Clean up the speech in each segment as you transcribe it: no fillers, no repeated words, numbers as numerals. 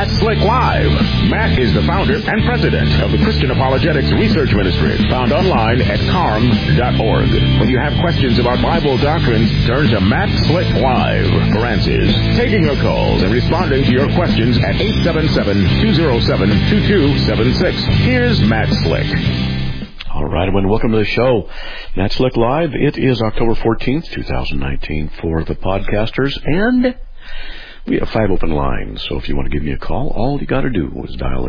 Matt Slick Live. Matt is the founder and president of the Christian Apologetics Research Ministry, found online at carm.org. When you have questions about Bible doctrines, turn to Matt Slick Live for answers. Taking your calls and responding to your questions at 877-207-2276. Here's Matt Slick. All right, everyone, welcome to the show. Matt Slick Live. It is October 14th, 2019 for the podcasters, and we have 5 open lines. So if you want to give me a call, all you got to do is dial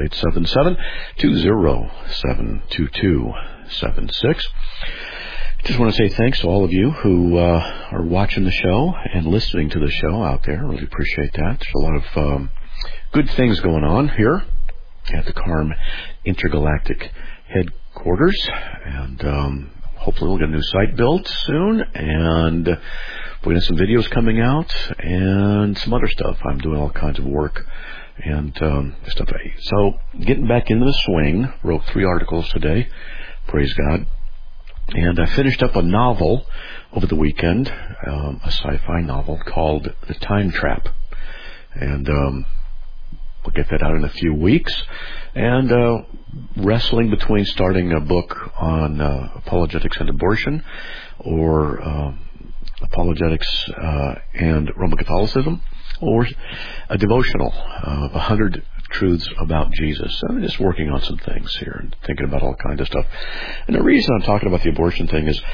877-207-2276. Just want to say thanks to all of you who are watching the show and listening to the show out there. Really appreciate that. There's a lot of good things going on here at the CARM Intergalactic Headquarters, and hopefully we'll get a new site built soon, and we have some videos coming out and some other stuff. I'm doing all kinds of work and stuff. So getting back into the swing, wrote 3 articles today, praise God, and I finished up a novel over the weekend, a sci-fi novel called The Time Trap, and we'll get that out in a few weeks. And wrestling between starting a book on apologetics and abortion, or apologetics and Roman Catholicism, or a devotional of 100 truths about Jesus. So I'm just working on some things here and thinking about all kinds of stuff. And the reason I'm talking about the abortion thing is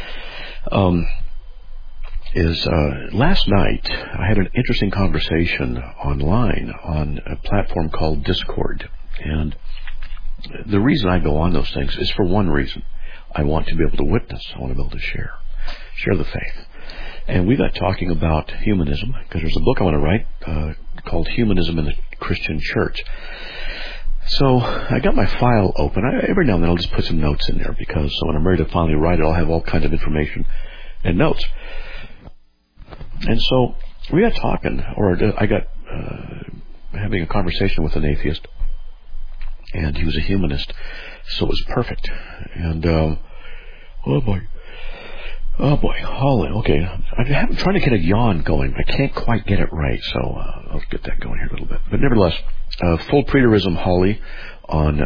last night I had an interesting conversation online on a platform called Discord. And the reason I go on those things is for one reason. I want to be able to witness. I want to be able to share the faith. And we got talking about humanism, because there's a book I want to write called Humanism in the Christian Church. So I got my file open. Every now and then I'll just put some notes in there, because so when I'm ready to finally write it, I'll have all kinds of information and notes. And so we got talking, or I got having a conversation with an atheist, and he was a humanist, so it was perfect. And oh boy, Holly. Okay, I'm trying to get a yawn going. I can't quite get it right, so I'll get that going here a little bit. But nevertheless, full preterism Holly on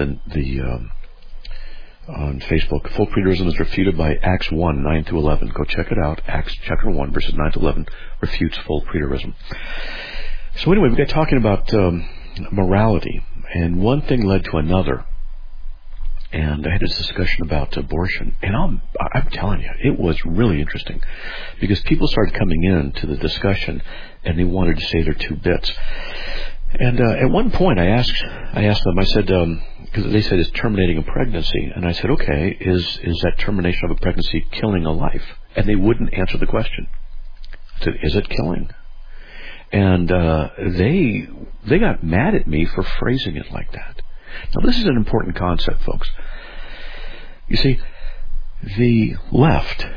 on Facebook. Full preterism is refuted by Acts 1, 9-11. Go check it out. Acts chapter 1, verses 9-11 refutes full preterism. So anyway, we got talking about morality, and one thing led to another. And I had this discussion about abortion, and I'm telling you, it was really interesting, because people started coming in to the discussion, and they wanted to say their 2 bits. And at one point, I asked them. I said, because they said it's terminating a pregnancy, and I said, okay, is that termination of a pregnancy killing a life? And they wouldn't answer the question. I said, is it killing? And they got mad at me for phrasing it like that. Now, this is an important concept, folks. You see, the left,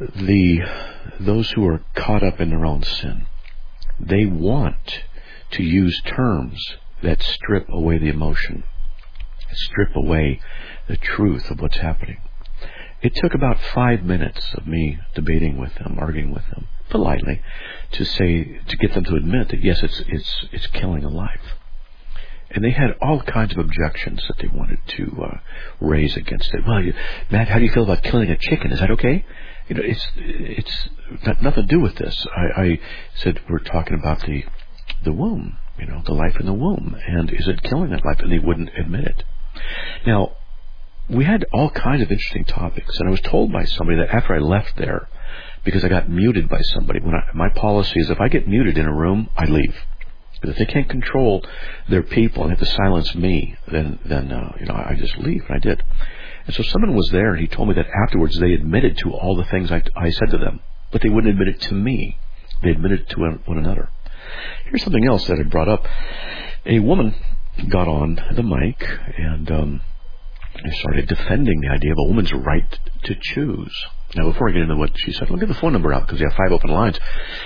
those who are caught up in their own sin, they want to use terms that strip away the emotion, strip away the truth of what's happening. It took about 5 minutes of me debating with them, arguing with them, politely, to get them to admit that yes, it's killing a life. And they had all kinds of objections that they wanted to raise against it. Well, Matt, how do you feel about killing a chicken? Is that okay? You know, it's got nothing to do with this. I said we're talking about the womb, the life in the womb, and is it killing that life? And they wouldn't admit it. Now, we had all kinds of interesting topics, and I was told by somebody that after I left there, because I got muted by somebody, my policy is if I get muted in a room, I leave. But if they can't control their people and have to silence me, then I just leave, and I did. And so someone was there, and he told me that afterwards they admitted to all the things I said to them, but they wouldn't admit it to me. They admitted it to one another. Here's something else that I brought up. A woman got on the mic and started defending the idea of a woman's right to choose. Now, before I get into what she said, look at the phone number out, because we have 5 open lines.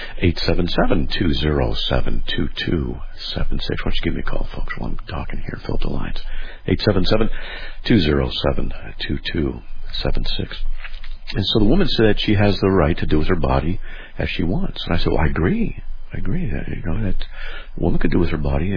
877-207-2276. Why don't you give me a call, folks, while I'm talking here. Fill up the lines. 877-207-2276. And so the woman said that she has the right to do with her body as she wants. And I said, well, I agree. I agree that, that a woman could do with her body,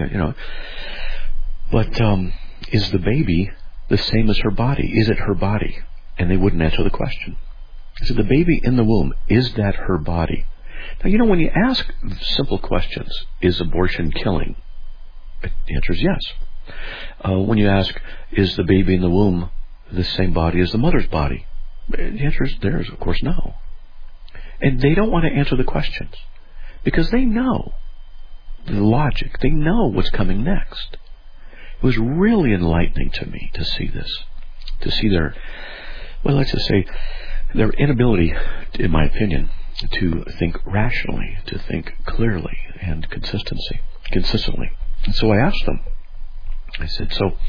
But is the baby the same as her body? Is it her body? And they wouldn't answer the question. I said, the baby in the womb, is that her body? Now, when you ask simple questions, is abortion killing? The answer is yes. When you ask, is the baby in the womb the same body as the mother's body? The answer is, of course, no. And they don't want to answer the questions because they know the logic. They know what's coming next. It was really enlightening to me to see this, to see their, let's just say, their inability, in my opinion, to think rationally, to think clearly and consistently. And so I asked them, I said,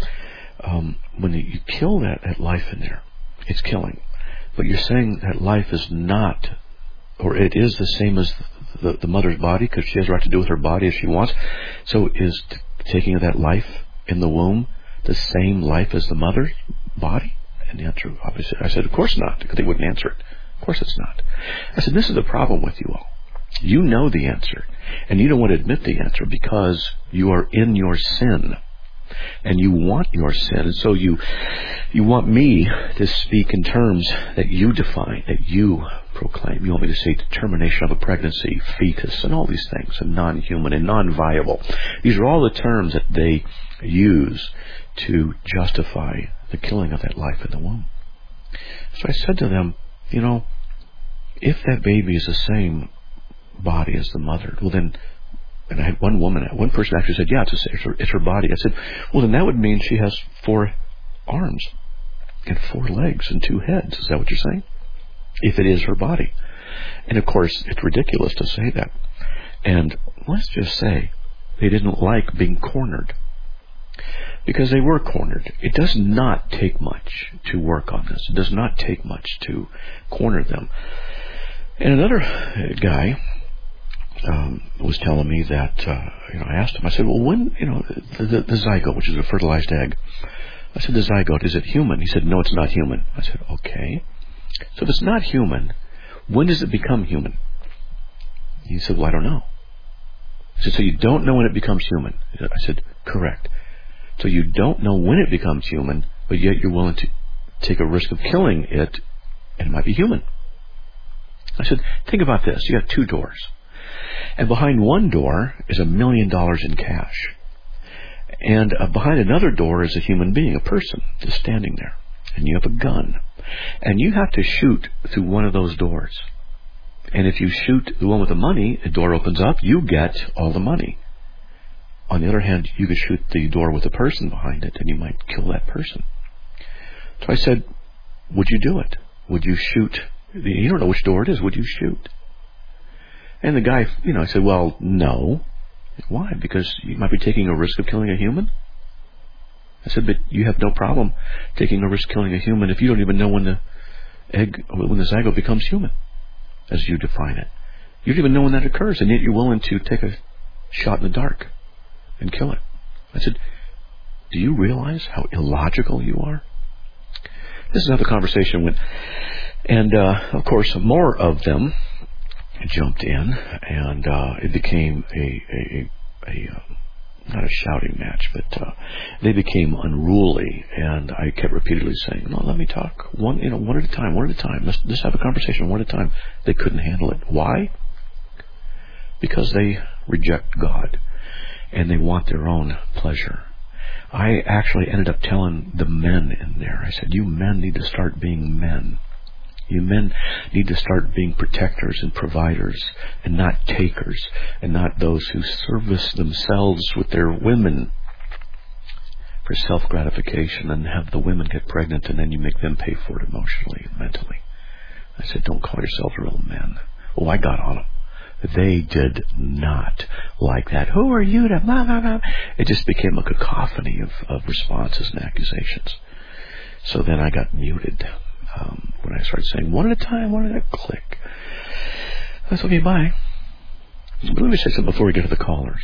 when you kill that life in there, it's killing. But you're saying that life is not, or it is the same as the mother's body because she has the right to do with her body as she wants. So is taking of that life in the womb the same life as the mother's body? And the answer, obviously, I said, of course not, because they wouldn't answer it. Of course it's not. I said, this is the problem with you all. You know the answer, and you don't want to admit the answer because you are in your sin. And you want your sin, and so you want me to speak in terms that you define, that you proclaim. You want me to say termination of a pregnancy, fetus, and all these things, and non-human and non-viable. These are all the terms that they use to justify the killing of that life in the womb. So I said to them, if that baby is the same body as the mother, well then, and I had one person actually said, yeah, it's her body. I said, well then that would mean she has 4 arms and 4 legs and 2 heads. Is that what you're saying? If it is her body. And of course, it's ridiculous to say that. And let's just say they didn't like being cornered. Because they were cornered. It does not take much to work on this. It does not take much to corner them. And another guy was telling me that, I asked him, I said, well, when, the zygote, which is a fertilized egg, I said, the zygote, is it human? He said, no, it's not human. I said, okay. So if it's not human, when does it become human? He said, well, I don't know. I said, so you don't know when it becomes human? I said, correct. So you don't know when it becomes human, but yet you're willing to take a risk of killing it, and it might be human. I said, think about this. You have 2 doors. And behind one door is $1 million in cash. And behind another door is a human being, a person, just standing there. And you have a gun. And you have to shoot through one of those doors. And if you shoot the one with the money, the door opens up, you get all the money. On the other hand, you could shoot the door with a person behind it, and you might kill that person. So I said, would you do it? Would you shoot? You don't know which door it is. Would you shoot? And the guy, I said, well, no. Why? Because you might be taking a risk of killing a human? I said, but you have no problem taking a risk of killing a human if you don't even know when the zygote becomes human, as you define it. You don't even know when that occurs, and yet you're willing to take a shot in the dark and kill it. I said, do you realize how illogical you are? This is how the conversation went. And, of course, more of them jumped in, and it became a not a shouting match, but they became unruly, and I kept repeatedly saying, no, let me talk one at a time. Let's have a conversation one at a time. They couldn't handle it. Why? Because they reject God, and they want their own pleasure. I actually ended up telling the men in there, I said, you men need to start being men. You men need to start being protectors and providers and not takers and not those who service themselves with their women for self-gratification and have the women get pregnant and then you make them pay for it emotionally and mentally. I said, don't call yourselves real men. Oh, I got on them. They did not like that. Who are you to blah, blah, blah. It just became a cacophony of responses and accusations. So then I got muted. When I started saying one at a time, click. I said, okay, bye. But let me say something before we get to the callers.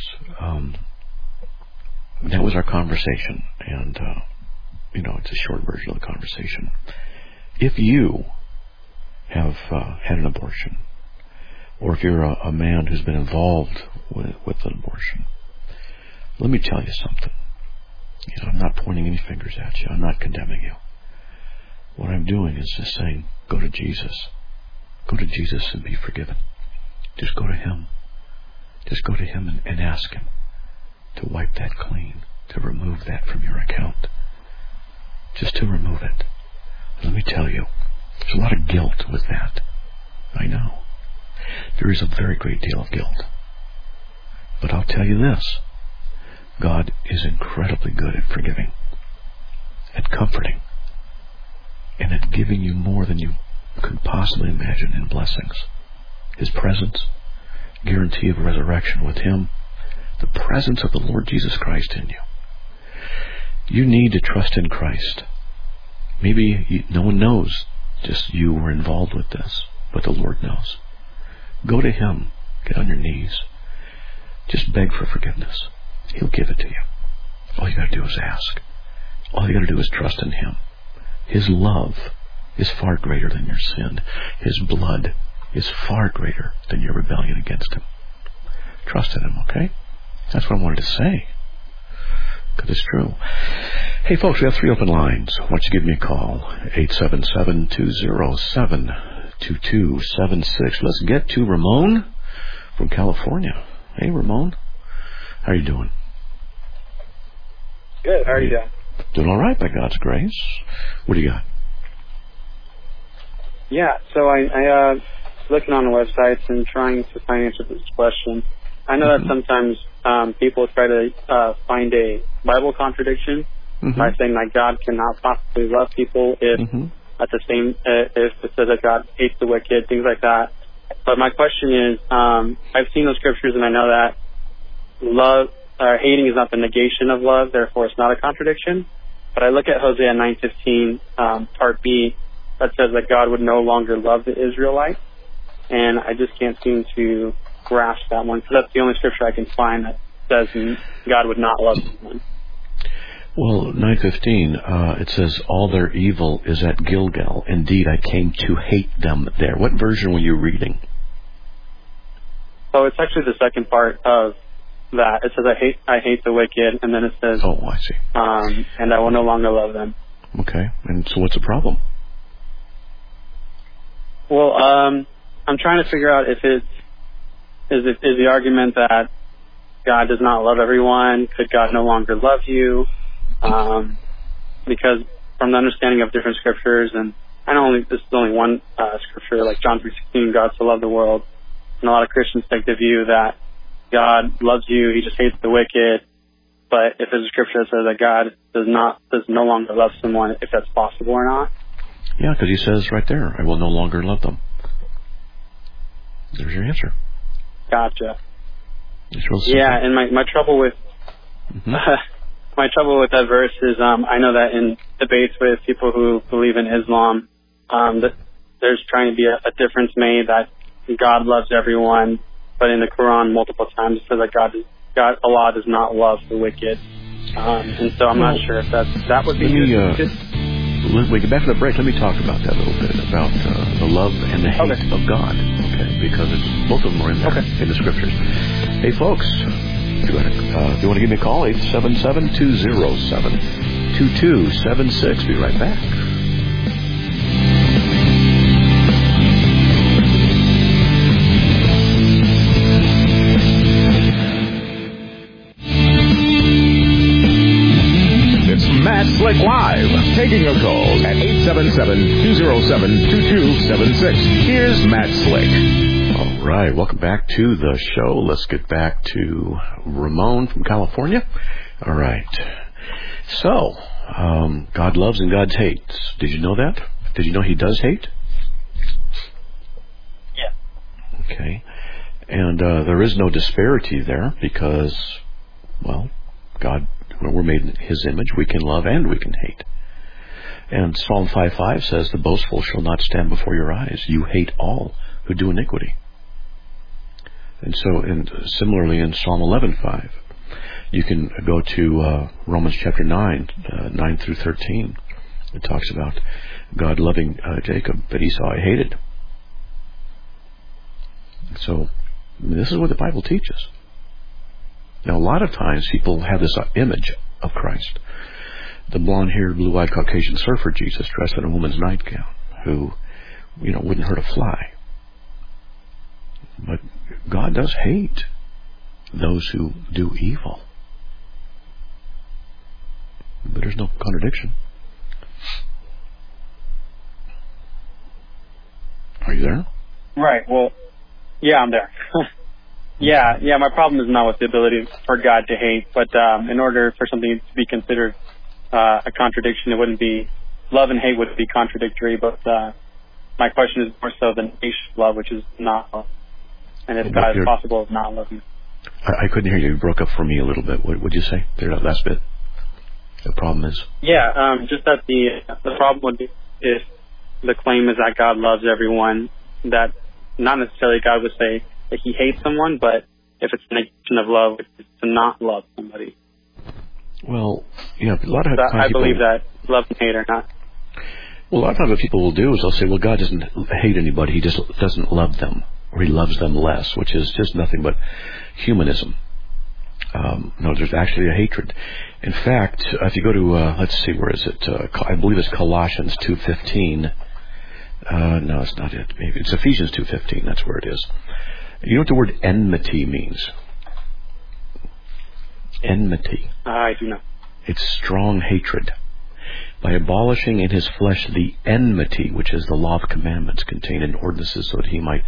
That was our conversation, and it's a short version of the conversation. If you have had an abortion, or if you're a man who's been involved with an abortion, let me tell you something. I'm not pointing any fingers at you. I'm not condemning you. What I'm doing is just saying, go to Jesus. Go to Jesus and be forgiven. Just go to Him. Just go to Him and ask Him to wipe that clean, to remove that from your account. Just to remove it. Let me tell you, there's a lot of guilt with that. I know. There is a very great deal of guilt. But I'll tell you this. God is incredibly good at forgiving, at comforting, and at giving you more than you could possibly imagine in blessings. His presence, guarantee of resurrection with Him, the presence of the Lord Jesus Christ in you. You need to trust in Christ. Maybe no one knows, just you were involved with this, but the Lord knows. Go to Him. Get on your knees. Just beg for forgiveness. He'll give it to you. All you got to do is ask. All you got to do is trust in Him. His love is far greater than your sin. His blood is far greater than your rebellion against Him. Trust in Him, okay? That's what I wanted to say. Because it's true. Hey, folks, we have 3 open lines. Why don't you give me a call? 877-207-2276. Let's get to Ramon from California. Hey, Ramon. How are you doing? Good. How are you doing? Doing all right, by God's grace. What do you got? Yeah, so I looking on the websites and trying to find answers to this question. I know that sometimes people try to find a Bible contradiction by saying that God cannot possibly love people if at the same if it says that God hates the wicked, things like that. But my question is, I've seen those scriptures and I know that love or hating is not the negation of love, therefore it's not a contradiction. But I look at Hosea 9:15, part B, that says that God would no longer love the Israelites, and I just can't seem to grasp that one, because that's the only scripture I can find that says God would not love someone. Well, 9:15, it says, all their evil is at Gilgal. Indeed, I came to hate them there. What version were you reading? So it's actually the second part of that. It says, I hate the wicked, and then it says, oh, I see. And I will no longer love them. Okay, and so what's the problem? Well, I'm trying to figure out if is the argument that God does not love everyone. Could God no longer love you? Because from the understanding of different scriptures, and I know this is only one scripture, like John 3:16, God so loved the world, and a lot of Christians take the view that God loves you, He just hates the wicked. But if there's a scripture that says that God does no longer love someone, if that's possible or not. Yeah, because He says right there, I will no longer love them. There's your answer. Gotcha. It's real simple. Yeah, and my trouble with my trouble with that verse is I know that in debates with people who believe in Islam, that there's trying to be a difference made that God loves everyone, but in the Quran multiple times it says that Allah does not love the wicked, and so I'm not sure if that would be good. When we get back to the break, let me talk about that a little bit, about the love and the hate of God, okay? Because both of them are in there, in the scriptures. Hey, folks, if you want to give me a call, 877-207-2276. Be right back. Matt Slick Live, taking your calls at 877-207-2276. Here's Matt Slick. All right, welcome back to the show. Let's get back to Ramon from California. All right. So, God loves and God hates. Did you know that? Did you know He does hate? Yeah. Okay. And there is no disparity there because, well, God, when we're made in His image, we can love and we can hate. And Psalm 5:5 says, the boastful shall not stand before your eyes. You hate all who do iniquity. And so, similarly in Psalm 11:5, you can go to Romans chapter 9 through 13. It talks about God loving Jacob, but Esau I hated. So this is what the Bible teaches. Now, a lot of times people have this image of Christ. The blonde-haired, blue-eyed Caucasian surfer Jesus dressed in a woman's nightgown who, wouldn't hurt a fly. But God does hate those who do evil. But there's no contradiction. Are you there? Right. Well, yeah, I'm there. Yeah. My problem is not with the ability for God to hate, but in order for something to be considered a contradiction, it wouldn't be love and hate would be contradictory. But my question is more so the nature of love, which is not love, and if God is possible of not loving. I couldn't hear you. You broke up for me a little bit. What would you say there? That last bit. The problem is. Yeah, just that the problem would be if the claim is that God loves everyone, that not necessarily God would say that he hates someone, but if it's an action of love, it's to not love somebody. Well, a lot of times I believe that love and hate are not. Well, a lot of times what people will do is they'll say, well, God doesn't hate anybody, he just doesn't love them, or he loves them less, which is just nothing but humanism. No, there's actually a hatred. In fact, if you go to, let's see, where is it? I believe it's Colossians 2:15. No, it's not it. Maybe it's Ephesians 2:15. That's where it is. You know what the word enmity means? Enmity. I do not. It's strong hatred. By abolishing in his flesh the enmity, which is the law of commandments contained in ordinances, so that he might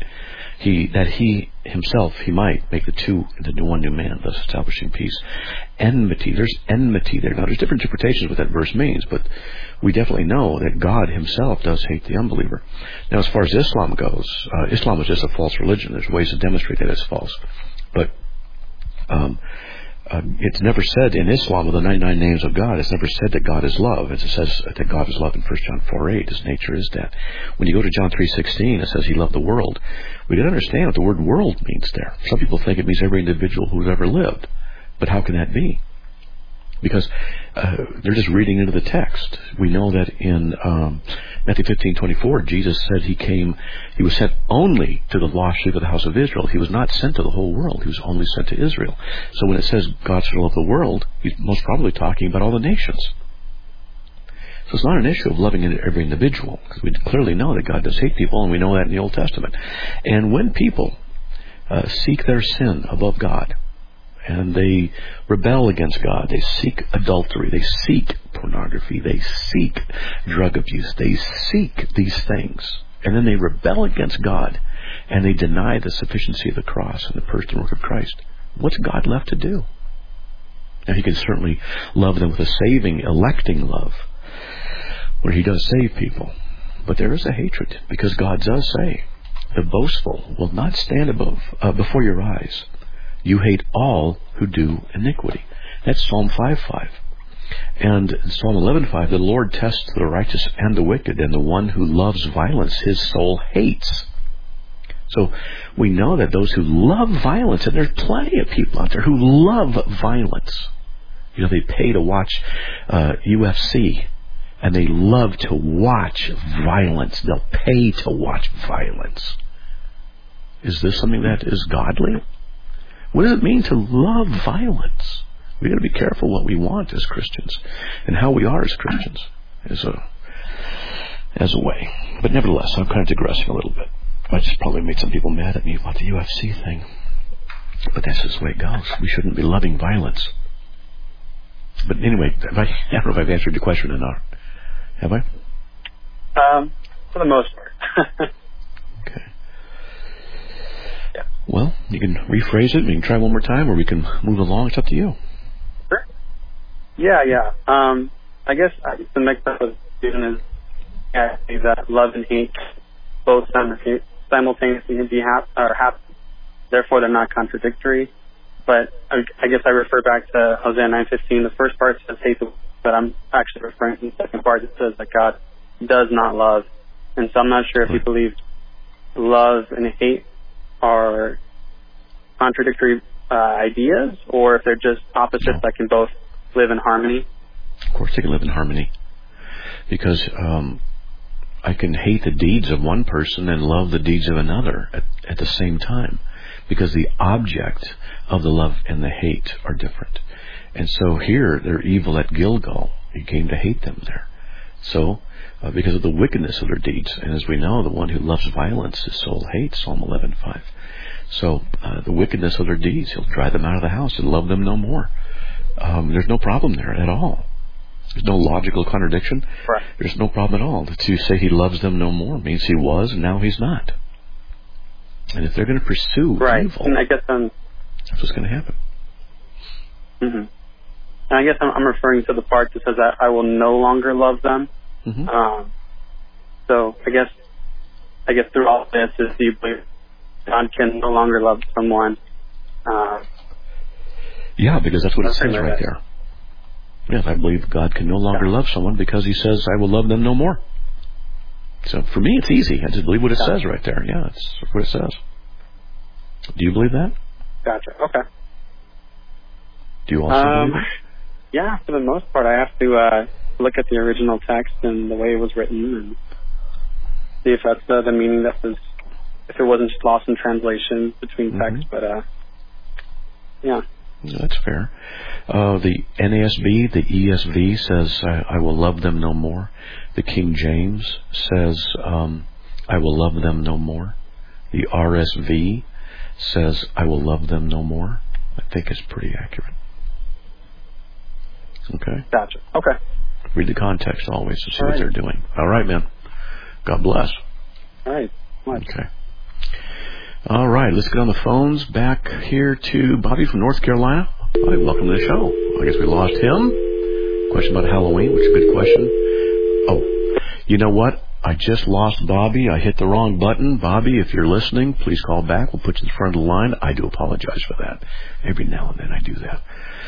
make the two into one new man, thus establishing peace. Enmity. There's enmity there. Now, there's different interpretations of what that verse means, but we definitely know that God himself does hate the unbeliever. Now, as far as Islam goes, Islam is just a false religion. There's ways to demonstrate that it's false. But it's never said in Islam, of the 99 names of God, it's never said that God is love. It says that God is love in 1 John 4:8. His nature is that. When you go to John 3:16, it says he loved the world. We don't understand what the word world means there. Some people think it means every individual who's ever lived. But how can that be? Because they're just reading into the text. We know that in Matthew 15:24, Jesus said he was sent only to the lost sheep of the house of Israel. He was not sent to the whole world. He was only sent to Israel. So when it says God so loved the world, he's most probably talking about all the nations. So it's not an issue of loving every individual, because we clearly know that God does hate people, and we know that in the Old Testament. And when people seek their sin above God, and they rebel against God, they seek adultery, they seek pornography, they seek drug abuse, they seek these things, and then they rebel against God, and they deny the sufficiency of the cross and the person and work of Christ. What's God left to do? Now, he can certainly love them with a saving, electing love, where he does save people. But there is a hatred, because God does say, the boastful will not stand before your eyes. You hate all who do iniquity. That's Psalm 5:5. And in Psalm 11:5, the Lord tests the righteous and the wicked, and the one who loves violence, his soul hates. So we know that those who love violence, and there's plenty of people out there who love violence. They pay to watch UFC, and they love to watch violence. They'll pay to watch violence. Is this something that is godly? What does it mean to love violence? We've got to be careful what we want as Christians and how we are as Christians as a way. But nevertheless, I'm kind of digressing a little bit. I just probably made some people mad at me about the UFC thing. But that's just the way it goes. We shouldn't be loving violence. But anyway, I don't know if I've answered your question or not. Have I? For the most part. Okay. Yeah. Well, you can rephrase it. We can try one more time, or we can move along. It's up to you. Sure. Yeah. I guess the next step of student is that love and hate both simultaneously can be happen. Therefore, they're not contradictory. But I guess I refer back to Hosea 9:15. The first part says hate, but I'm actually referring to the second part. It says that God does not love. And so I'm not sure if you believe love and hate are contradictory ideas, or if they're just opposites that can both live in harmony. Of course they can live in harmony. Because I can hate the deeds of one person and love the deeds of another at the same time, because the object of the love and the hate are different. And so here, they're evil at Gilgal. He came to hate them there. So, because of the wickedness of their deeds. And as we know, the one who loves violence, his soul hates, Psalm 11:5. So, the wickedness of their deeds, he'll drive them out of the house and love them no more. There's no problem there at all. There's no logical contradiction. Right. There's no problem at all. To say he loves them no more means he was, and now he's not. And if they're going to pursue evil, and I guess that's what's going to happen. Mm-hmm. And I guess I'm referring to the part that says that I will no longer love them. Mm-hmm. So I guess through all this is do you believe God can no longer love someone? Yeah, because that's what it says right there. Yes, I believe God can no longer love someone because he says, I will love them no more. So for me, it's easy. I just believe what it says right there. Yeah, it's what it says. Do you believe that? Gotcha. Okay. Do you also believe it? Yeah, for the most part, I have to look at the original text and the way it was written and see if that's the meaning that was, if it wasn't just lost in translation between texts. But, yeah. That's fair. The NASB, the ESV says, I will love them no more. The King James says, I will love them no more. The RSV says, I will love them no more. I think it's pretty accurate. Okay? Gotcha. Okay. Read the context always to see what they're doing. All right, man. God bless. All right. Much. Okay. All right, let's get on the phones. Back here to Bobby from North Carolina. Bobby, welcome to the show. I guess we lost him. Question about Halloween, which is a good question. Oh, you know what? I just lost Bobby. I hit the wrong button. Bobby, if you're listening, please call back. We'll put you in the front of the line. I do apologize for that. Every now and then I do that.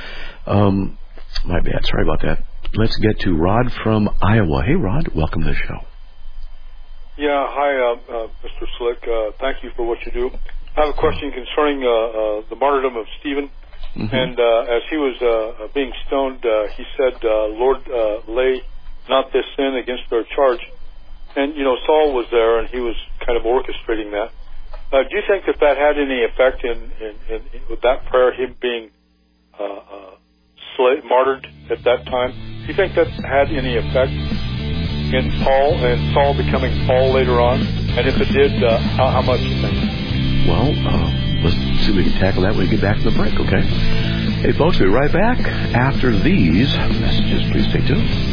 My bad. Sorry about that. Let's get to Rod from Iowa. Hey, Rod. Welcome to the show. Yeah, hi, Mr. Slick. Thank you for what you do. I have a question concerning the martyrdom of Stephen. Mm-hmm. And as he was being stoned, he said, Lord, lay not this sin against their charge. And, Saul was there, and he was kind of orchestrating that. Do you think that had any effect in with that prayer, him being martyred at that time? Do you think that had any effect in Paul and Saul becoming Paul later on? And if it did, how much do you think? Well, let's see if we can tackle that when we get back from the break, okay? Hey, folks, we'll be right back after these messages. Please stay tuned.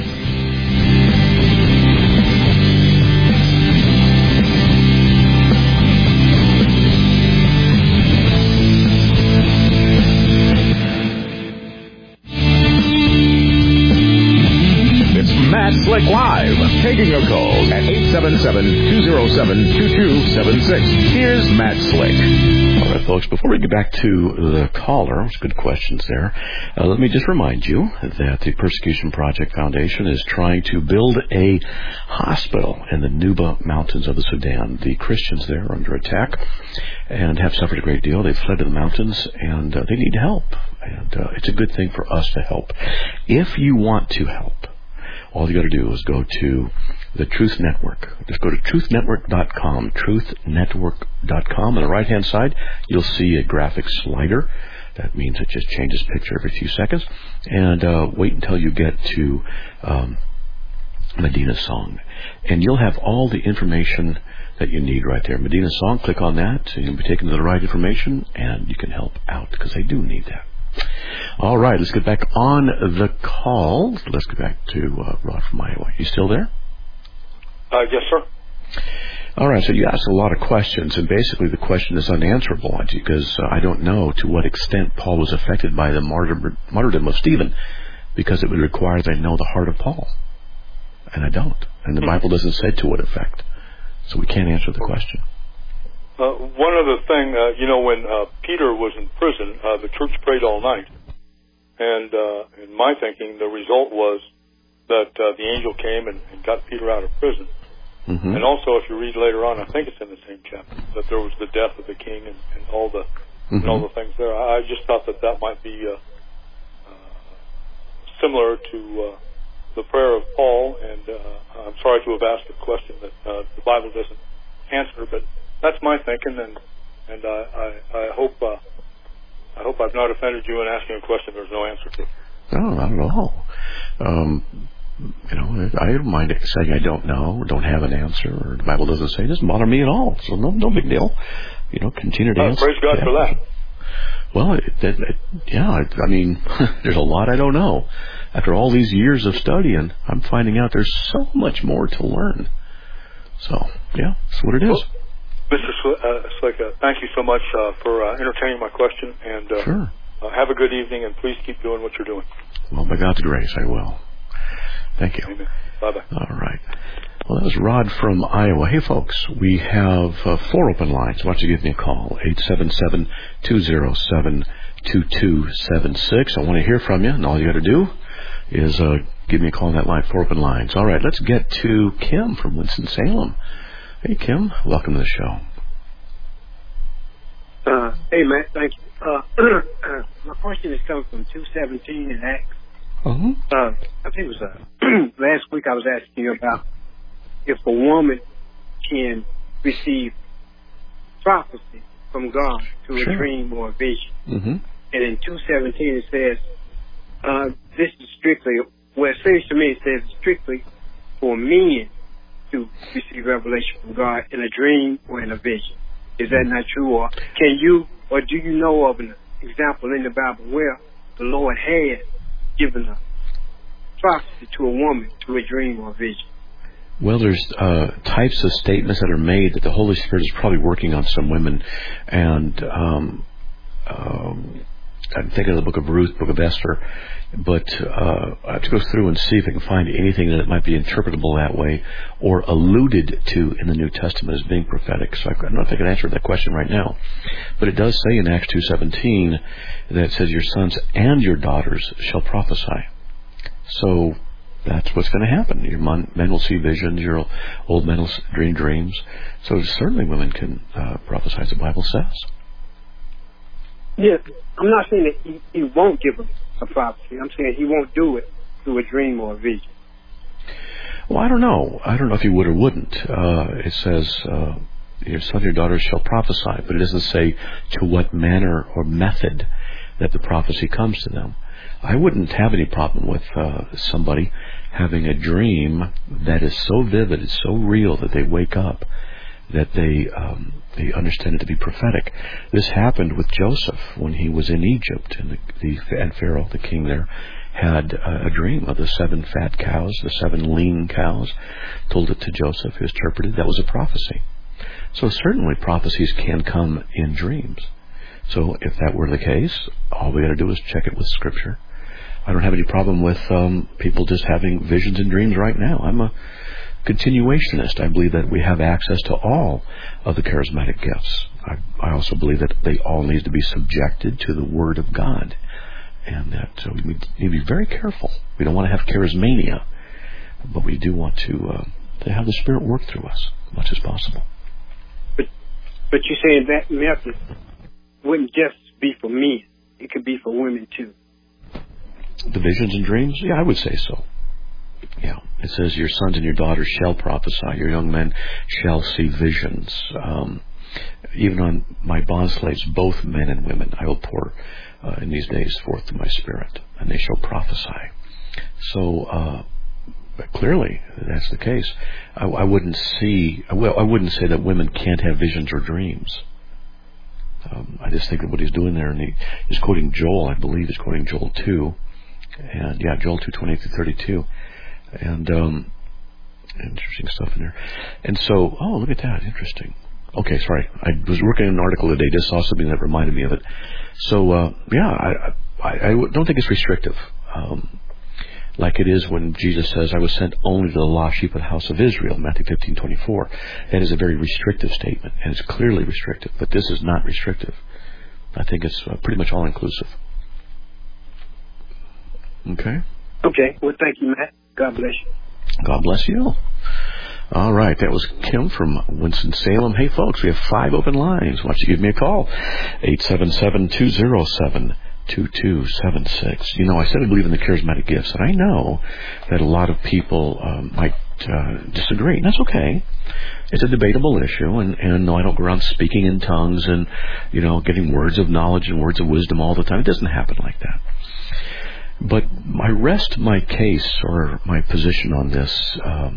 Slick Live, taking your calls at 877-207-2276. Here's Matt Slick. All right, folks, before we get back to the caller, good questions there, let me just remind you that the Persecution Project Foundation is trying to build a hospital in the Nuba Mountains of the Sudan. The Christians there are under attack and have suffered a great deal. They've fled to the mountains, and they need help. And it's a good thing for us to help. If you want to help, all you got to do is go to the Truth Network. Just go to truthnetwork.com, truthnetwork.com. On the right-hand side, you'll see a graphic slider. That means it just changes picture every few seconds. And wait until you get to Medina's Song. And you'll have all the information that you need right there. Medina's Song, click on that, and you'll be taken to the right information, and you can help out, because they do need that. All right, let's get back on the call. Let's get back to Rod from Iowa. You still there? Yes, sir. All right, so you asked a lot of questions, and basically the question is unanswerable, because I don't know to what extent Paul was affected by the martyrdom of Stephen, because it would require that I know the heart of Paul, and I don't. And the Bible doesn't say to what effect, so we can't answer the question. One other thing, when Peter was in prison, the church prayed all night. And in my thinking, the result was that the angel came and got Peter out of prison. Mm-hmm. And also, if you read later on, I think it's in the same chapter, that there was the death of the king and all the and all the things there. I just thought that might be similar to the prayer of Paul, and I'm sorry to have asked a question that the Bible doesn't answer, but that's my thinking, and I hope I've not offended you in asking a question there's no answer to. No, not at all. I don't mind saying I don't know, or don't have an answer, or the Bible doesn't say. It doesn't bother me at all. So no big deal. Continue to answer. Praise God for that. Well, I mean, there's a lot I don't know. After all these years of studying, I'm finding out there's so much more to learn. So, yeah, that's what it is. Well, Mr. Slick, thank you so much for entertaining my question, and sure. Have a good evening, and please keep doing what you're doing. Well, by God's grace, I will. Thank you. Amen. Bye-bye. All right. Well, that was Rod from Iowa. Hey, folks, we have 4 open lines. Why don't you give me a call, 877-207-2276. I want to hear from you, and all you got to do is give me a call on that line, 4 open lines. All right, let's get to Kim from Winston-Salem. Hey, Kim, welcome to the show. Hey, Matt, thank you. My question is coming from 217 in Acts. Uh-huh. I think it was last week I was asking you about if a woman can receive prophecy from God through a dream or a vision. Mm-hmm. And in 217 it says, this is strictly, well, it says to me, it says strictly for men to receive revelation from God in a dream or in a vision. Is that not true? Or can you, or do you know of an example in the Bible where the Lord has given a prophecy to a woman through a dream or a vision? Well, there's types of statements that are made that the Holy Spirit is probably working on some women, and I'm thinking of the book of Ruth, book of Esther, but I have to go through and see if I can find anything that might be interpretable that way or alluded to in the New Testament as being prophetic. So I don't know if I can answer that question right now. But it does say in Acts 2:17 that it says, your sons and your daughters shall prophesy. So that's what's going to happen. Your men will see visions, your old men will dream dreams. So certainly women can prophesy, as the Bible says. Yeah, I'm not saying that he won't give them a prophecy. I'm saying he won't do it through a dream or a vision. Well, I don't know. I don't know if he would or wouldn't. It says, your son and your daughters shall prophesy, but it doesn't say to what manner or method that the prophecy comes to them. I wouldn't have any problem with somebody having a dream that is so vivid, it's so real that they wake up, that they understand it to be prophetic. This happened with Joseph when he was in Egypt, and and Pharaoh, the king there, had a dream of the 7 fat cows, the 7 lean cows, told it to Joseph, who interpreted. That was a prophecy. So certainly prophecies can come in dreams. So if that were the case, all we got to do is check it with Scripture. I don't have any problem with people just having visions and dreams right now. I'm a continuationist. I believe that we have access to all of the charismatic gifts. I also believe that they all need to be subjected to the Word of God, and that we need to be very careful. We don't want to have charismania, but we do want to have the Spirit work through us as much as possible. But you're saying that method wouldn't just be for men; it could be for women too. The visions and dreams? Yeah, I would say so. Yeah, it says your sons and your daughters shall prophesy, your young men shall see visions. Even on my bondslaves, both men and women, I will pour in these days forth to my Spirit, and they shall prophesy. So clearly, that's the case. I wouldn't say that women can't have visions or dreams. I just think of what he's doing there, and he's quoting Joel. I believe he's quoting Joel 2, and yeah, Joel 2:28-32. And interesting stuff in there. And so, oh, look at that. Interesting. Okay, sorry. I was working on an article today, just saw something that reminded me of it. So, yeah, I don't think it's restrictive. Like it is when Jesus says, I was sent only to the lost sheep of the house of Israel, Matthew 15:24. That is a very restrictive statement, and it's clearly restrictive. But this is not restrictive. I think it's pretty much all-inclusive. Okay? Okay. Well, thank you, Matt. God bless you. God bless you. All right, that was Kim from Winston-Salem. Hey, folks, we have 5 open lines. Why don't you give me a call? 877-207-2276. 2276. I said I believe in the charismatic gifts, and I know that a lot of people might disagree, and that's okay. It's a debatable issue, and no, I don't go around speaking in tongues and, getting words of knowledge and words of wisdom all the time. It doesn't happen like that. But I rest my case or my position on this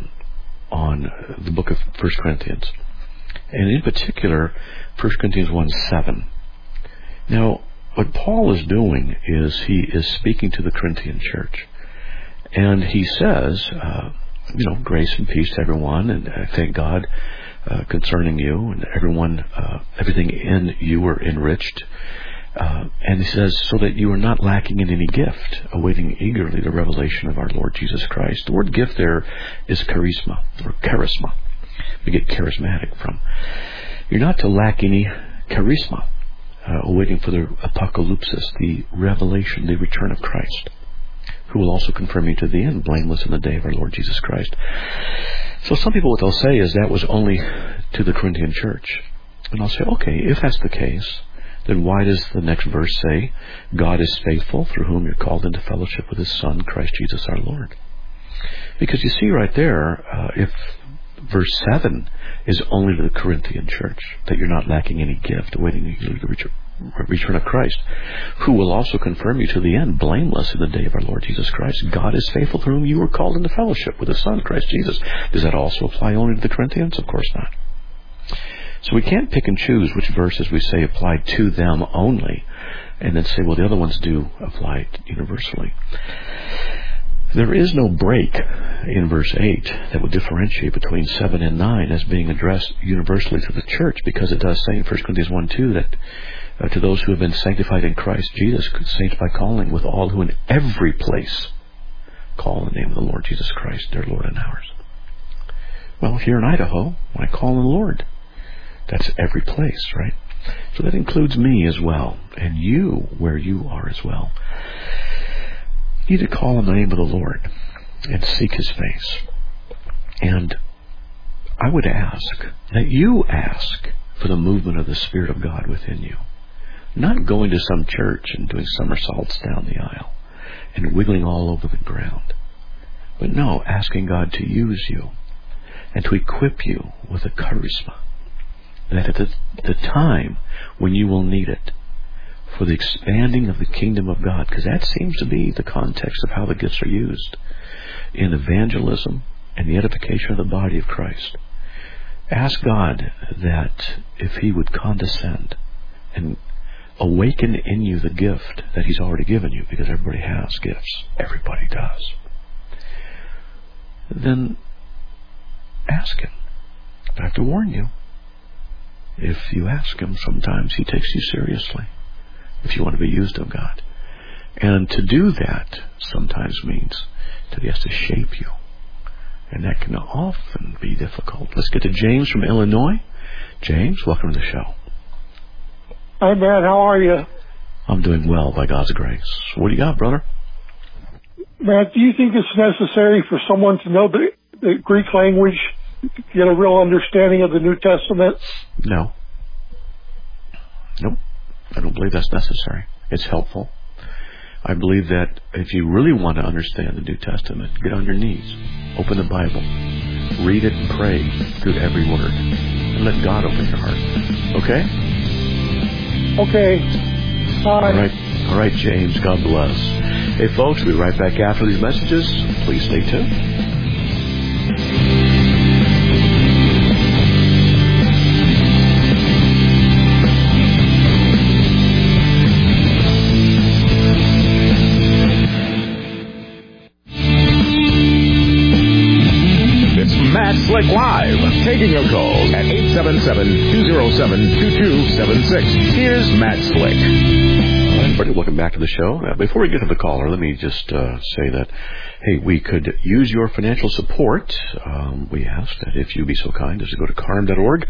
on the book of 1 Corinthians. And in particular, 1 Corinthians 1:7. Now, what Paul is doing is he is speaking to the Corinthian church. And he says, grace and peace to everyone, and I thank God concerning you, and everything in you are enriched. And he says, so that you are not lacking in any gift, awaiting eagerly the revelation of our Lord Jesus Christ. The word gift there is charisma, or charisma. We get charismatic from. You're not to lack any charisma, awaiting for the apocalypsis, the revelation, the return of Christ, who will also confirm you to the end, blameless in the day of our Lord Jesus Christ. So some people, what they'll say is that was only to the Corinthian church. And I'll say, okay, if that's the case, then why does the next verse say, God is faithful, through whom you're called into fellowship with His Son, Christ Jesus our Lord? Because you see right there, if verse 7 is only to the Corinthian church, that you're not lacking any gift, awaiting the return of Christ, who will also confirm you to the end, blameless in the day of our Lord Jesus Christ. God is faithful, through whom you were called into fellowship with His Son, Christ Jesus. Does that also apply only to the Corinthians? Of course not. So we can't pick and choose which verses we say apply to them only, and then say, well, the other ones do apply universally. There is no break in verse 8 that would differentiate between 7 and 9 as being addressed universally to the church, because it does say in 1 Corinthians 1:2 that to those who have been sanctified in Christ Jesus, saints by calling, with all who in every place call in the name of the Lord Jesus Christ, their Lord and ours. Well, here in Idaho, when I call on the Lord, that's every place, right? So that includes me as well, and you where you are as well. You need to call on the name of the Lord and seek His face. And I would ask that you ask for the movement of the Spirit of God within you. Not going to some church and doing somersaults down the aisle and wiggling all over the ground. But no, asking God to use you and to equip you with a charisma, that at the time when you will need it, for the expanding of the kingdom of God, because that seems to be the context of how the gifts are used in evangelism and the edification of the body of Christ. Ask God that if He would condescend and awaken in you the gift that He's already given you, because everybody has gifts. Everybody does. Then ask Him. But I have to warn you, if you ask Him, sometimes He takes you seriously, if you want to be used of God. And to do that sometimes means that He has to shape you. And that can often be difficult. Let's get to James from Illinois. James, welcome to the show. Hi, Matt. How are you? I'm doing well, by God's grace. What do you got, brother? Matt, do you think it's necessary for someone to know the Greek language to get a real understanding of the New Testament? No. Nope. I don't believe that's necessary. It's helpful. I believe that if you really want to understand the New Testament, get on your knees, open the Bible, read it and pray through every word, and let God open your heart. Okay? Okay. Bye. All right, James. God bless. Hey, folks, we'll be right back after these messages. Please stay tuned. Slick Live, taking your calls at 877-207-2276. Here's Matt Slick. All right, everybody, welcome back to the show. Before we get to the caller, let me just say that, hey, we could use your financial support. We ask that if you be so kind as to go to carm.org,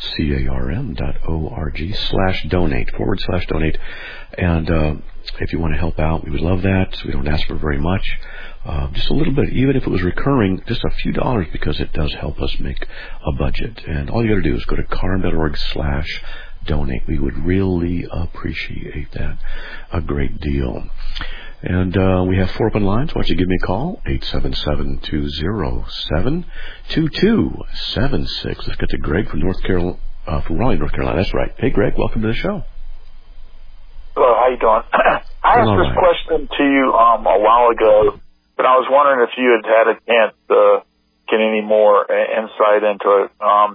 carm.org/donate, And if you want to help out, we would love that. We don't ask for very much. Just a little bit, even if it was recurring, just a few dollars, because it does help us make a budget. And all you got to do is go to carm.org/donate. donate. We would really appreciate that a great deal. And we have 4 open lines. Why don't you give me a call? 877-207-2276. Let's get to Greg from from Raleigh, North Carolina. That's right. Hey, Greg, welcome to the show. Hello, how you doing? I asked this question to you a while ago, but I was wondering if you had a chance to get any more insight into it.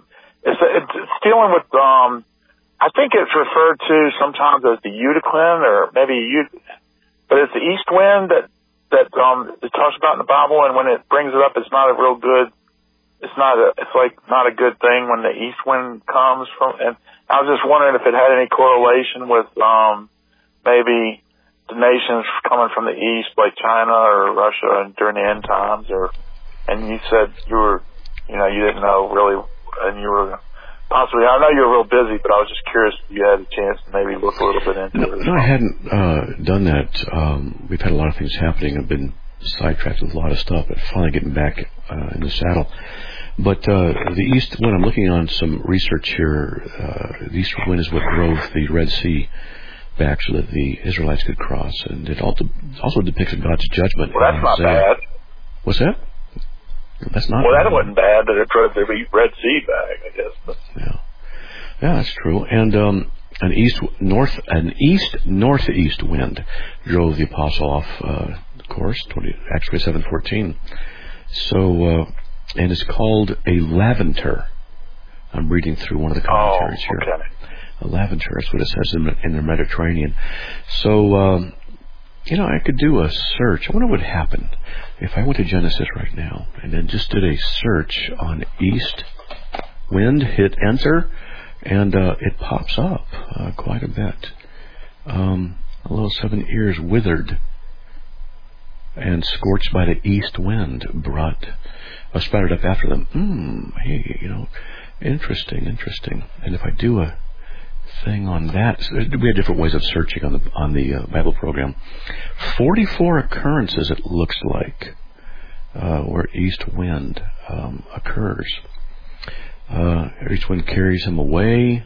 It's dealing with, I think it's referred to sometimes as the Eutychian, or maybe but it's the east wind that it talks about in the Bible, and when it brings it up, it's not a real good. It's not a good thing when the east wind comes from. And I was just wondering if it had any correlation with maybe the nations coming from the east, like China or Russia, during the end times. And you said you didn't know really, and you were. Possibly. I know you're real busy, but I was just curious if you had a chance to maybe look a little bit into it. No, I hadn't done that. We've had a lot of things happening. I've been sidetracked with a lot of stuff, but finally getting back in the saddle. But the east wind, I'm looking on some research here. The east wind is what drove the Red Sea back so that the Israelites could cross, and it also depicts God's judgment. Well, that's not bad. What's that? That's not. Well, that wasn't bad that it drove the Red Sea back, I guess. But. Yeah, that's true. And an east-northeast wind drove the apostle off course. Acts 7:14. So, and it's called a Levanter. I'm reading through one of the commentaries here. Okay. A Levanter. That's what it says in the Mediterranean. So. I could do a search. I wonder what would happen if I went to Genesis right now and then just did a search on east wind, hit enter, and it pops up quite a bit. A little 7 ears withered and scorched by the east wind sprouted up after them. Hey, interesting. And if I do a thing on that, we have different ways of searching on the Bible program. 44 occurrences, it looks like, where east wind occurs. East wind carries him away.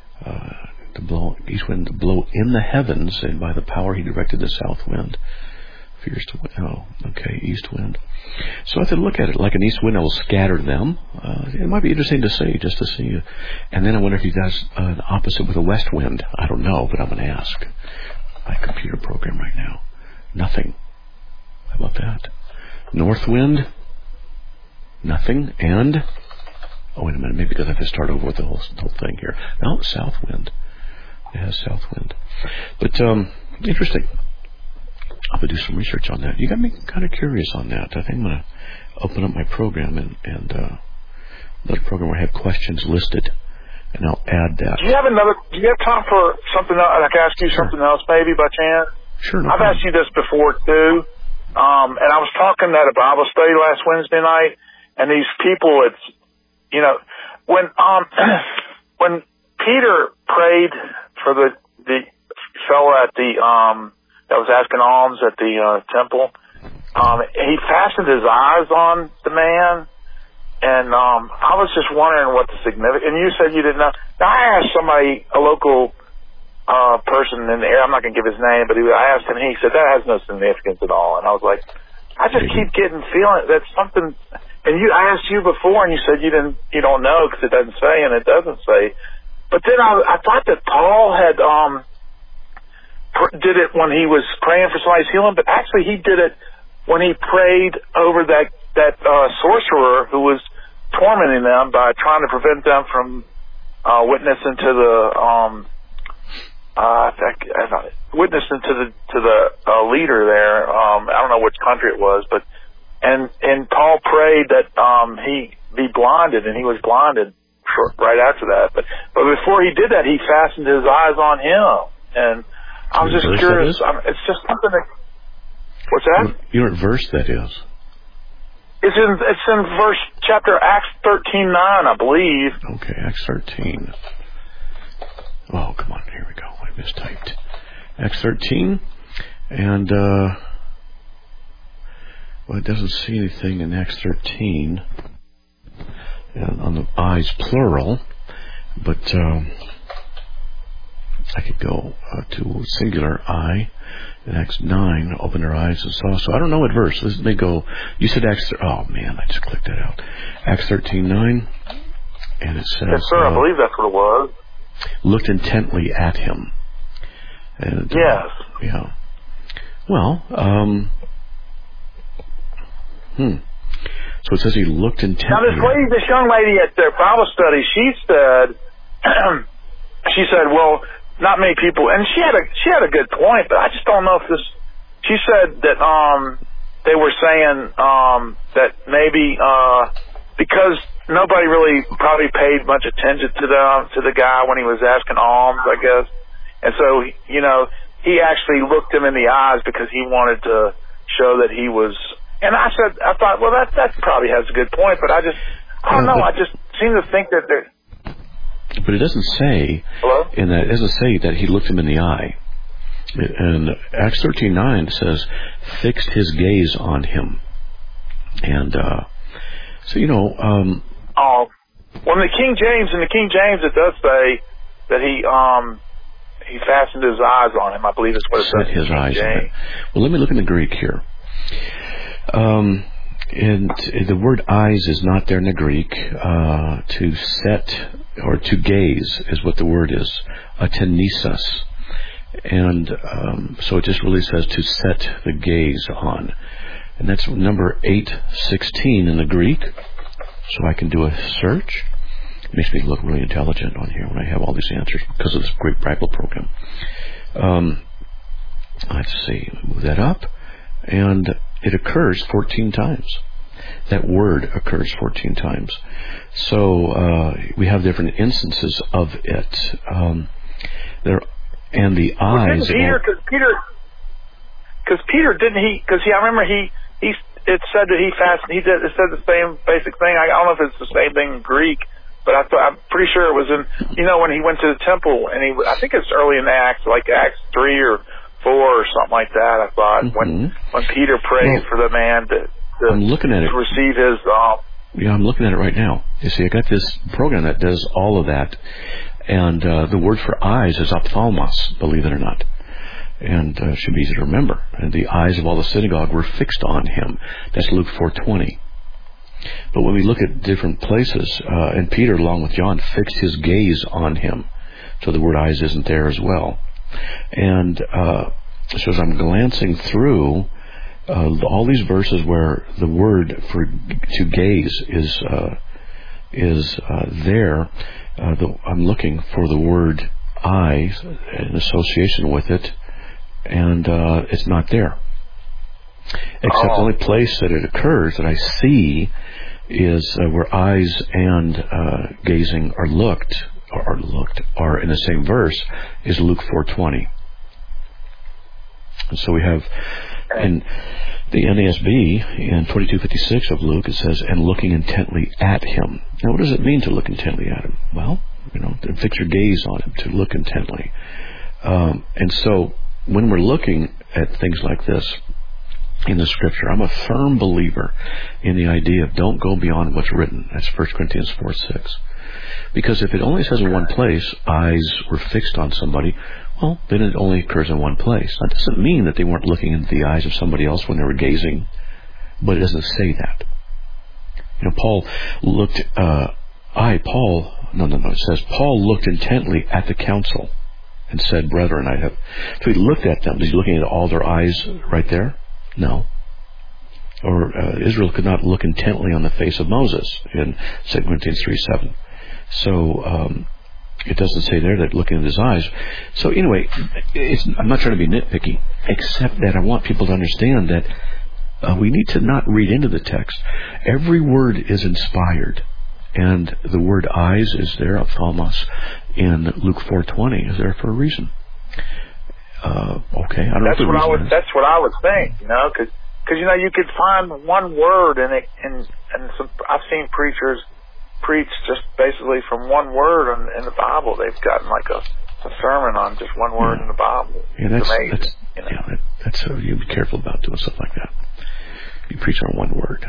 East wind to blow in the heavens, and by the power he directed the south wind. Fierce to east wind. So I have to look at it like an east wind. I will scatter them. It might be interesting to see, just to see. And then I wonder if he does an opposite with a west wind. I don't know, but I'm going to ask my computer program right now. Nothing. How about that? North wind. Nothing. And wait a minute. Maybe because I have to start over with the whole thing here. No, south wind. It has south wind. But interesting. I'm going to do some research on that. You got me kind of curious on that. I think I'm going to open up my program and let a program where I have questions listed, and I'll add that. Do you have time for something else? I can ask you something else maybe by chance? Sure. No I've problem. asked you this before too. And I was talking at a Bible study last Wednesday night, and these people, when Peter prayed for the fellow at the that was asking alms at the temple, he fastened his eyes on the man, and I was just wondering what the significance. And you said you didn't know. Now I asked somebody, a local person in the area, I'm not going to give his name, but I asked him, and he said that has no significance at all. And I was like, I just keep getting feeling that's something. And I asked you before, and you said you don't know because it doesn't say, and it doesn't say. But then I thought that Paul had did it when he was praying for somebody's healing, but actually he did it when he prayed over that sorcerer who was tormenting them by trying to prevent them from witnessing to the leader there. I don't know which country it was, but and Paul prayed that he be blinded, and he was blinded right after that. But before he did that, he fastened his eyes on him, and I was just curious. It's just something that. What's that? You know what verse that is? It's in chapter Acts 13:9, I believe. Okay, Acts 13. Oh, come on, here we go. I mistyped. Acts 13, and it doesn't see anything in Acts 13 on the eyes plural, but. I could go to singular, I, in Acts 9, opened their eyes and saw. So I don't know what verse. Let me go. You said Acts, oh man, I just clicked that out. Acts 13:9, and it says, yes, sir, I believe that's what it was. Looked intently at him. And, yes. Yeah. Well, so it says he looked intently. Now this young lady at their Bible study, she said, well, not many people, and she had a good point, but I just don't know if this. She said that they were saying that maybe because nobody really probably paid much attention to the guy when he was asking alms, I guess, and so he actually looked him in the eyes because he wanted to show that he was. And I thought, well, that probably has a good point, but I don't know. I just seem to think that they're. But it doesn't say. Hello? It doesn't say that he looked him in the eye. And Acts 13:9 says, fixed his gaze on him. And so well, in the King James, it does say that he fastened his eyes on him. I believe is what it says. Set his eyes on him. Well, let me look in the Greek here. And the word eyes is not there in the Greek. To set or to gaze is what the word is. Atenesis. And so it just really says to set the gaze on. And that's number 816 in the Greek. So I can do a search. It makes me look really intelligent on here when I have all these answers because of this great Bible program. Let's see. Move that up. And it occurs 14 times. That word occurs 14 times. So we have different instances of it. And the eyes. Because Peter didn't he? Because I remember it said that he fasted. It said the same basic thing. I don't know if it's the same thing in Greek, but I'm pretty sure it was in. When he went to the temple, and I think it's early in Acts, like Acts 3 or 4 or something like that. I thought when Peter prayed for the man I'm looking at it. to receive his. Yeah, I'm looking at it right now. You see, I got this program that does all of that, and the word for eyes is ophthalmos, believe it or not, and should be easy to remember. And the eyes of all the synagogue were fixed on him. That's Luke 4:20. But when we look at different places, and Peter, along with John, fixed his gaze on him, so the word eyes isn't there as well. And so as I'm glancing through all these verses where the word for to gaze is there, I'm looking for the word eye in association with it, and it's not there. Except the only place that it occurs that I see is where eyes and gazing are in the same verse is Luke 4:20. And so we have in the NASB in 22:56 of Luke, it says, and looking intently at him. Now, what does it mean to look intently at him? Well, to fix your gaze on him, to look intently. And so when we're looking at things like this in the Scripture, I'm a firm believer in the idea of don't go beyond what's written. That's 1 Corinthians 4:6. Because if it only says in one place, eyes were fixed on somebody, well, then it only occurs in one place. That doesn't mean that they weren't looking into the eyes of somebody else when they were gazing, but it doesn't say that. Paul looked, it says, Paul looked intently at the council and said, brethren, so he looked at them. Is he looking at all their eyes right there? No. Or Israel could not look intently on the face of Moses in 2 Corinthians 3:7. So it doesn't say there that looking at his eyes. So anyway, I'm not trying to be nitpicky, except that I want people to understand that we need to not read into the text. Every word is inspired, and the word eyes is there, ophthalmos, in Luke 4:20 is there for a reason. Okay, I don't know. That's what I would think, because you could find one word and I've seen preachers preach just basically from one word in the Bible. They've gotten like a sermon on just one word in the Bible. Yeah, that's amazing. That's so you be careful about doing stuff like that. You preach on one word.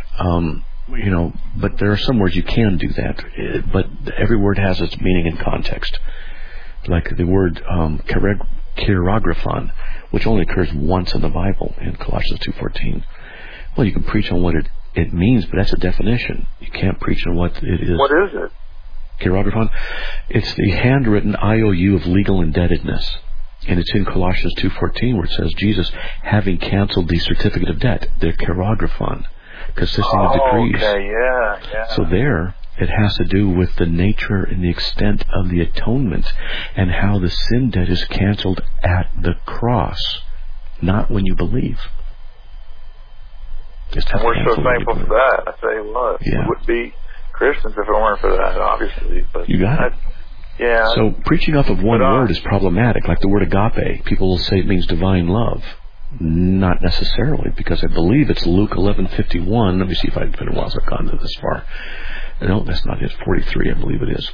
But there are some words you can do that. But every word has its meaning and context. like the word chirographan, which only occurs once in the Bible in Colossians 2:14. Well, you can preach on what it means, but that's a definition. You can't preach on what it is. What is it? Chirographan? It's the handwritten IOU of legal indebtedness. And it's in Colossians 2:14 where it says, Jesus, having canceled the certificate of debt, the chirographan, consisting of decrees. Okay, yeah. So there, it has to do with the nature and the extent of the atonement and how the sin debt is canceled at the cross, not when you believe. And we're so thankful for that. I tell you what, we wouldn't be Christians if it weren't for that, obviously. But you got it. Yeah. So preaching off of one word is problematic, like the word agape. People will say it means divine love. Not necessarily, because I believe it's Luke 11:51. Let me see if it's been a while since I've gone to this far. No, that's not it. 43, I believe it is.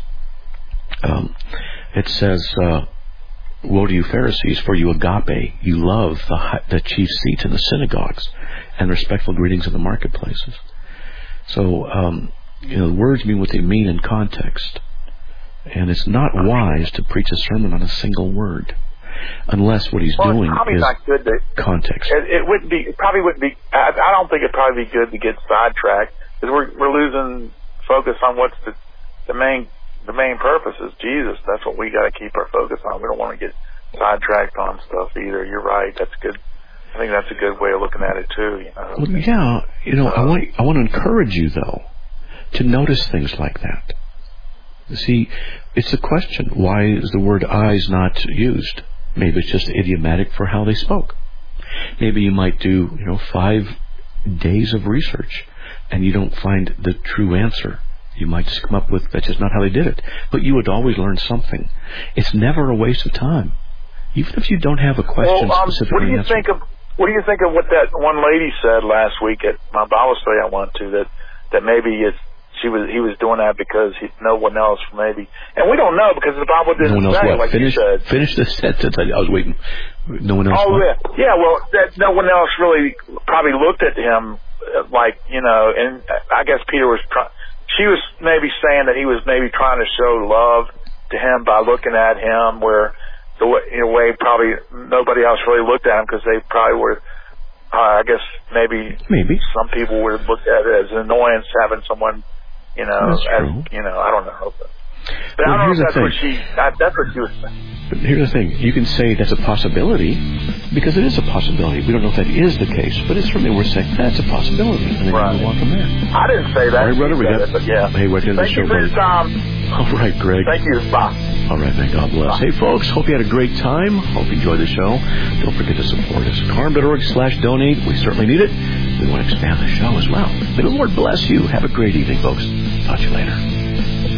It says, woe to you Pharisees, for you agape, you love the chief seats in the synagogues and respectful greetings in the marketplaces. So, the words mean what they mean in context. And it's not wise to preach a sermon on a single word, unless what he's doing is not good to, context. It wouldn't be. Probably wouldn't be. I don't think it'd probably be good to get sidetracked, because we're losing focus on what's the main purpose is Jesus. That's what we got to keep our focus on. We don't want to get sidetracked on stuff either. You're right. That's good. I think that's a good way of looking at it too. I want to encourage you though to notice things like that. See, it's a question. Why is the word eyes not used? Maybe it's just idiomatic for how they spoke. Maybe you might do, 5 days of research and you don't find the true answer. You might just come up with, that's just not how they did it. But you would always learn something. It's never a waste of time. Even if you don't have a question specifically answered. What do you think of what that one lady said last week at my Bible study I went to, that maybe he was doing that because no one else maybe, and we don't know because the Bible didn't say, like you said. Finish the sentence. I was waiting. No one else. Oh yeah. Well, no one else really probably looked at him and I guess Peter was. She was maybe saying that he was maybe trying to show love to him by looking at him, where the way probably nobody else really looked at him because they probably were. I guess maybe some people would look at it as an annoyance having someone. That's true. I don't know. But I don't know if that's what she was saying. But here's the thing. You can say that's a possibility because it is a possibility. We don't know if that is the case, but it's something we're saying that's a possibility. And then you move on from there. I didn't say that. All right, brother. Hey, we're at the end of the show, buddy. Thank you for your time. All right, Greg. Thank you. Bye. All right, man. God bless. Bye. Hey, folks. Hope you had a great time. Hope you enjoyed the show. Don't forget to support us. carm.org/donate. We certainly need it. We want to expand the show as well. May the Lord bless you. Have a great evening, folks. Talk to you later.